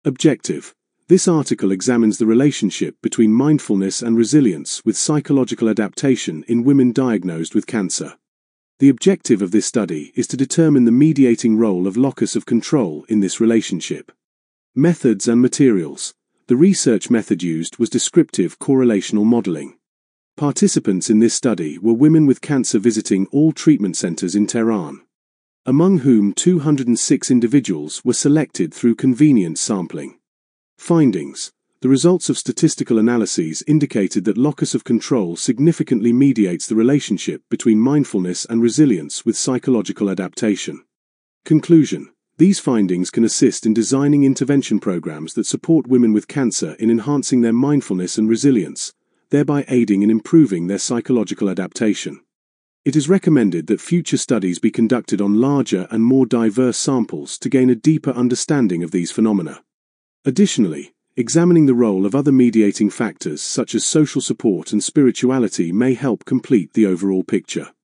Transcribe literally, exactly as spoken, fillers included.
Objective. This article examines the relationship between mindfulness and resilience with psychological adaptation in women diagnosed with cancer. The objective of this study is to determine the mediating role of locus of control in this relationship. Methods and materials. The research method used was descriptive correlational modeling. Participants in this study were women with cancer visiting all treatment centers in Tehran, among whom two hundred six individuals were selected through convenience sampling. Findings. The results of statistical analyses indicated that locus of control significantly mediates the relationship between mindfulness and resilience with psychological adaptation. Conclusion. These findings can assist in designing intervention programs that support women with cancer in enhancing their mindfulness and resilience, thereby aiding in improving their psychological adaptation. It is recommended that future studies be conducted on larger and more diverse samples to gain a deeper understanding of these phenomena. Additionally, examining the role of other mediating factors such as social support and spirituality may help complete the overall picture.